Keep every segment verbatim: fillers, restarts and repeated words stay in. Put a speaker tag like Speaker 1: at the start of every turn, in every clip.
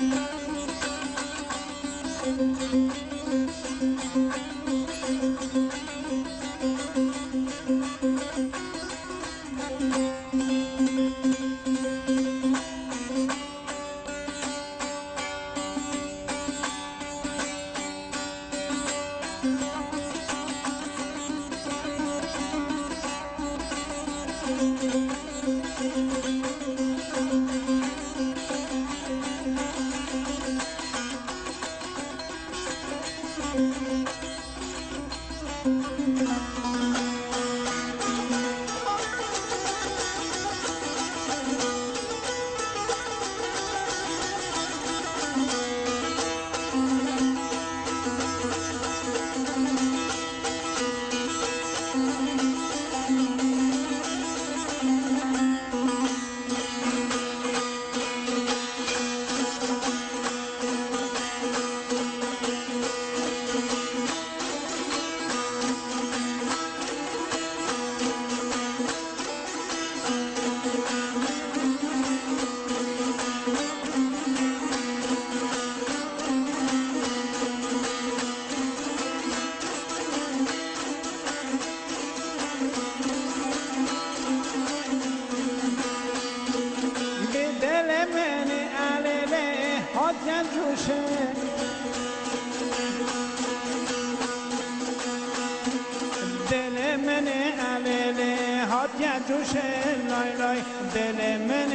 Speaker 1: دل من علیله هات جوشه لای لای دل من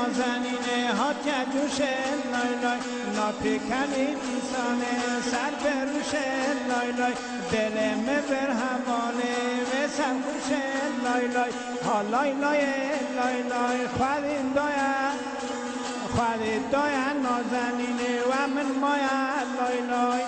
Speaker 1: نازنینه هات جوشه لای لای ناپیکنی دیسانه سر بروشه لای لای دل من بر حواله و سر خوشه لای لای ها لای لای لای لای خواهدین دایا خواهدین دایا نازنینه و من مایا لای لای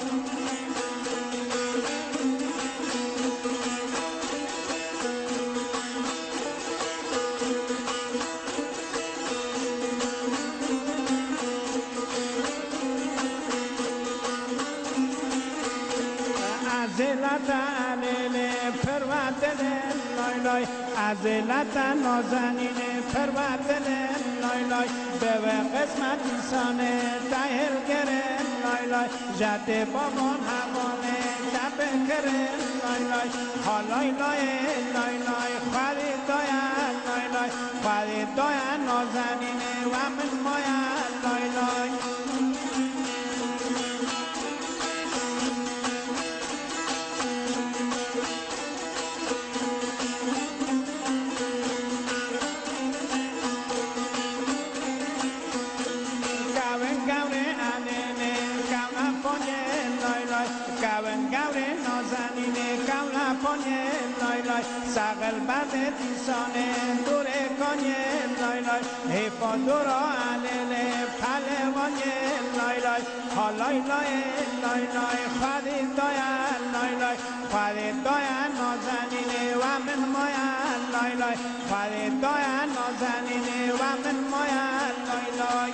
Speaker 1: عزلت علیله پروردل لای لای عزلت نازنینه پروردل لای لای به قسمت انسانه دهل گره لای لای جد بابان حوانه دب کره لای لای حالای لای لای لای خواهی دایا لای لای خواهی دایا نازنینه و من مایا لای لای لای لای سقل بعد دیسانه دوره کانیه لای لای حیفا دورا علیله پلوانیه لای لای ها لای لای لای لای خواهی دایا لای لای خواهی دایا نازنینه و من مایا لای لای خواهی دایا نازنینه و من مایا لای لای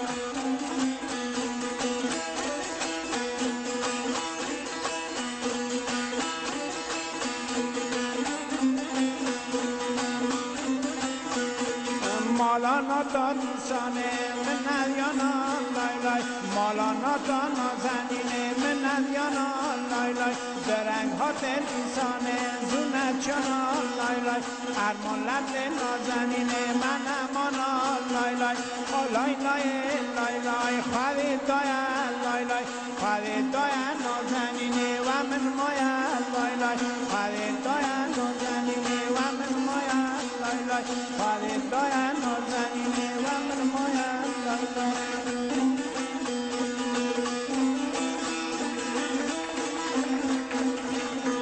Speaker 1: مالانا داد انسانه من ندیانا لای لای مالانا داد نازنینه من ندیانا لای لای درنگ ها دل انسانه زونت جانا لای لای ارمان لب نازنینه من امانا لای لای لای لای لای لای خواهی دایا لای لای خواهی دایا نازنینه و من مایا لای لای خواهی دایا نازنینه و من مایا لای لای خواهی دایا نازنینه و من مایا لای لای